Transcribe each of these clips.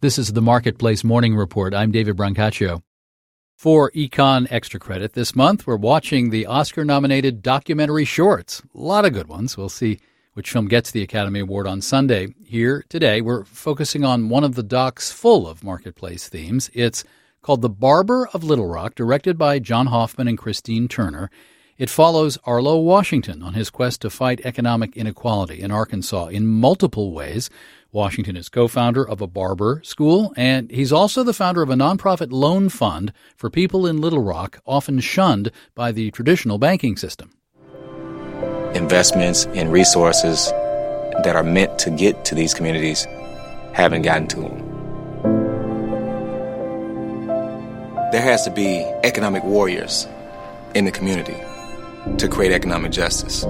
This is the Marketplace Morning Report. I'm David Brancaccio. For Econ Extra Credit this month, we're watching the Oscar-nominated documentary shorts. A lot of good ones. We'll see which film gets the Academy Award on Sunday. Here today, we're focusing on one of the docs full of Marketplace themes. It's called The Barber of Little Rock, directed by John Hoffman and Christine Turner. It follows Arlo Washington on his quest to fight economic inequality in Arkansas in multiple ways. Washington is co-founder of a barber school, and he's also the founder of a nonprofit loan fund for people in Little Rock, often shunned by the traditional banking system. Investments and resources that are meant to get to these communities haven't gotten to them. There has to be economic warriors in the community to create economic justice.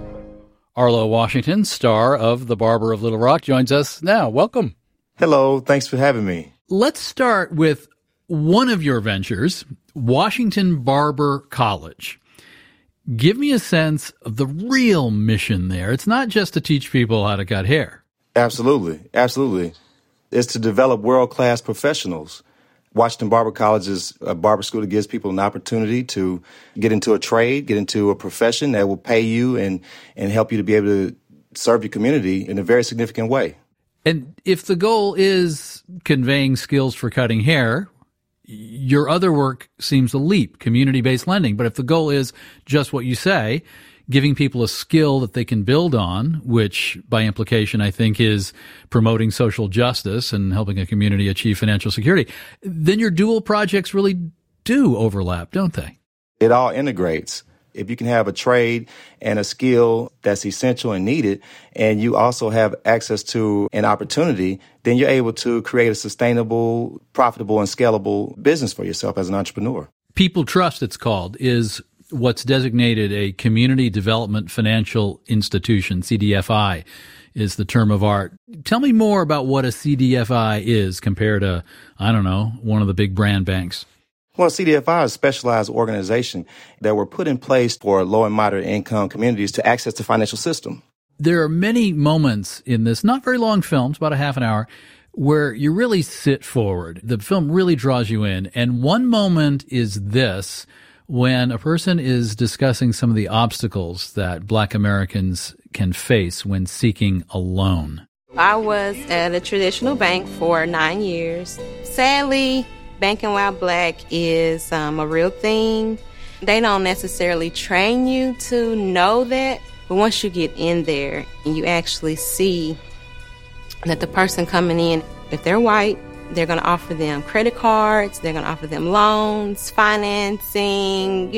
Arlo Washington, star of The Barber of Little Rock, joins us now. Welcome. Hello. Thanks for having me. Let's start with one of your ventures, Washington Barber College. Give me a sense of the real mission there. It's not just to teach people how to cut hair. Absolutely. It's to develop world-class professionals. Washington Barber College is a barber school that gives people an opportunity to get into a trade, get into a profession that will pay you and help you to be able to serve your community in a very significant way. And if the goal is conveying skills for cutting hair, your other work seems a leap, community-based lending. But if the goal is just what you say, giving people a skill that they can build on, which by implication I think is promoting social justice and helping a community achieve financial security, then your dual projects really do overlap, don't they? It all integrates. If you can have a trade and a skill that's essential and needed, and you also have access to an opportunity, then you're able to create a sustainable, profitable, and scalable business for yourself as an entrepreneur. People Trust, it's called, is what's designated a community development financial institution. CDFI is the term of art. Tell me more about what a CDFI is compared to, I don't know, one of the big brand banks. Well, CDFI is a specialized organization that were put in place for low and moderate income communities to access the financial system. There are many moments in this, not very long films, about a half an hour, where you really sit forward. The film really draws you in. And one moment is this, when a person is discussing some of the obstacles that Black Americans can face when seeking a loan. I was at a traditional bank for 9 years. Sadly, banking while Black is a real thing. They don't necessarily train you to know that, but once you get in there and you actually see that the person coming in, if they're white, they're going to offer them credit cards, they're going to offer them loans, financing,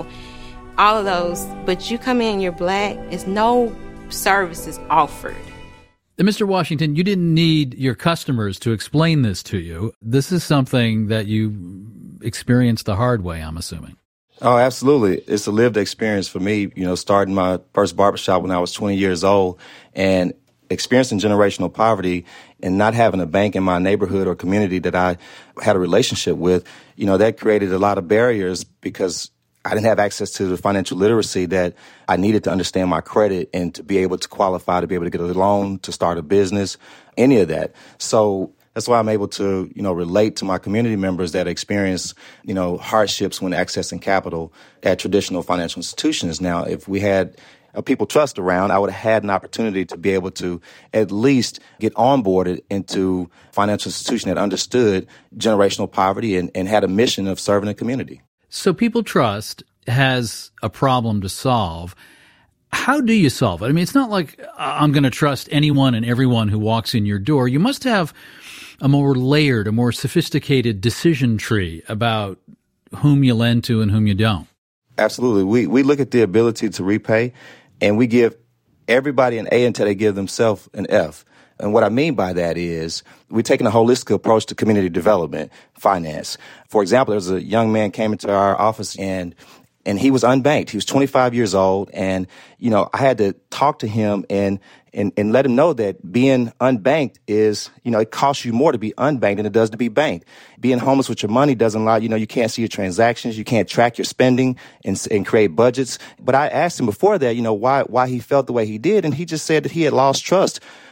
all of those. But you come in, you're Black, there's no services offered. Mr. Washington, you didn't need your customers to explain this to you. This is something that you experienced the hard way, I'm assuming. Oh, absolutely. It's a lived experience for me, starting my first barbershop when I was 20 years old and experiencing generational poverty and not having a bank in my neighborhood or community that I had a relationship with, that created a lot of barriers because I didn't have access to the financial literacy that I needed to understand my credit and to be able to qualify to be able to get a loan, to start a business, any of that. So that's why I'm able to, relate to my community members that experience, hardships when accessing capital at traditional financial institutions. Now, if we had a People Trust around, I would have had an opportunity to be able to at least get onboarded into a financial institution that understood generational poverty and had a mission of serving the community. So People Trust has a problem to solve. How do you solve it? I mean, it's not like I'm going to trust anyone and everyone who walks in your door. You must have a more layered, a more sophisticated decision tree about whom you lend to and whom you don't. Absolutely. We look at the ability to repay, and we give everybody an A until they give themselves an F. And what I mean by that is we're taking a holistic approach to community development, finance. For example, there was a young man came into our office and he was unbanked. He was 25 years old. And, I had to talk to him and let him know that being unbanked is, it costs you more to be unbanked than it does to be banked. Being homeless with your money doesn't allow, you can't see your transactions. You can't track your spending and create budgets. But I asked him before that, why he felt the way he did. And he just said that he had lost trust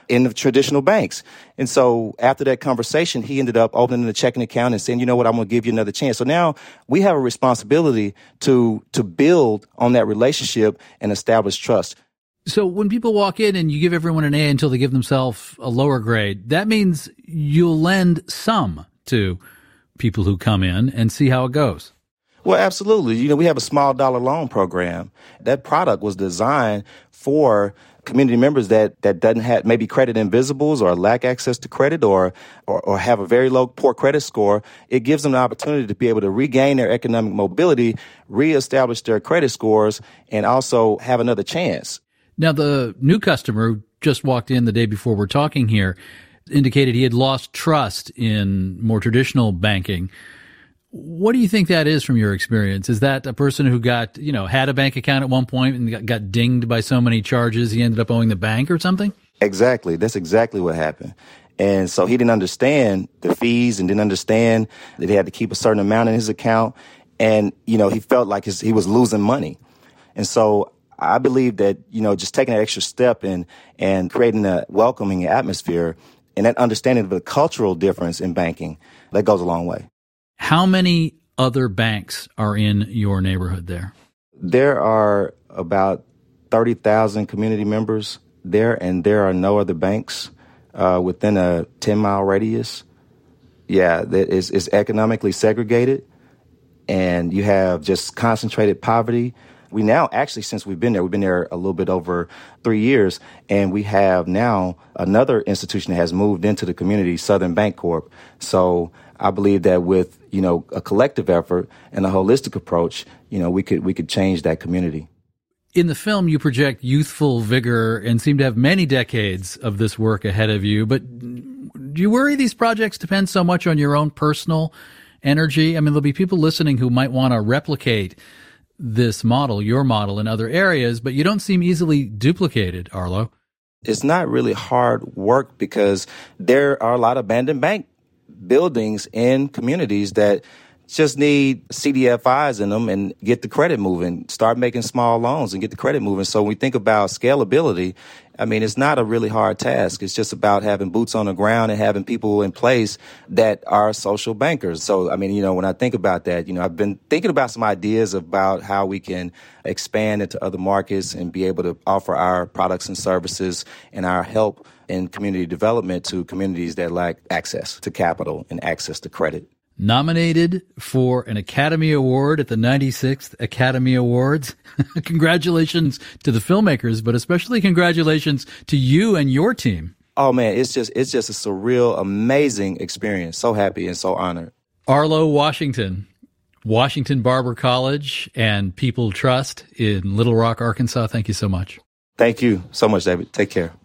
in the traditional banks. And so after that conversation, he ended up opening the checking account and saying, you know what, I'm going to give you another chance. So now we have a responsibility to build on that relationship and establish trust. So when people walk in and you give everyone an A until they give themselves a lower grade, that means you'll lend some to people who come in and see how it goes. Well, absolutely. You know, we have a small dollar loan program. That product was designed for community members that doesn't have maybe credit invisibles or lack access to credit or have a very low poor credit score. It gives them the opportunity to be able to regain their economic mobility, reestablish their credit scores, and also have another chance. Now, the new customer who just walked in the day before we're talking here indicated he had lost trust in more traditional banking. What do you think that is from your experience? Is that a person who got, had a bank account at one point and got dinged by so many charges he ended up owing the bank or something? Exactly. That's exactly what happened. And so he didn't understand the fees and didn't understand that he had to keep a certain amount in his account. And, he felt like he was losing money. And so I believe that, just taking that extra step and creating a welcoming atmosphere and that understanding of the cultural difference in banking, that goes a long way. How many other banks are in your neighborhood there? There are about 30,000 community members there, and there are no other banks within a 10-mile radius. Yeah, it's economically segregated, and you have just concentrated poverty. We now, actually, since we've been there a little bit over 3 years, and we have now another institution that has moved into the community, Southern Bancorp. So I believe that with, a collective effort and a holistic approach, we could change that community. In the film, you project youthful vigor and seem to have many decades of this work ahead of you. But do you worry these projects depend so much on your own personal energy? I mean, there'll be people listening who might want to replicate this model, your model, in other areas, but you don't seem easily duplicated, Arlo. It's not really hard work because there are a lot of abandoned bank buildings in communities that just need CDFIs in them and get the credit moving, start making small loans and get the credit moving. So when we think about scalability, I mean, it's not a really hard task. It's just about having boots on the ground and having people in place that are social bankers. So, I mean, when I think about that, I've been thinking about some ideas about how we can expand into other markets and be able to offer our products and services and our help in community development to communities that lack access to capital and access to credit. Nominated for an Academy Award at the 96th Academy Awards. Congratulations to the filmmakers, but especially congratulations to you and your team. Oh man, it's just a surreal, amazing experience. So happy and so honored. Arlo Washington, Washington Barber College and People Trust in Little Rock, Arkansas. Thank you so much. Thank you so much, David. Take care.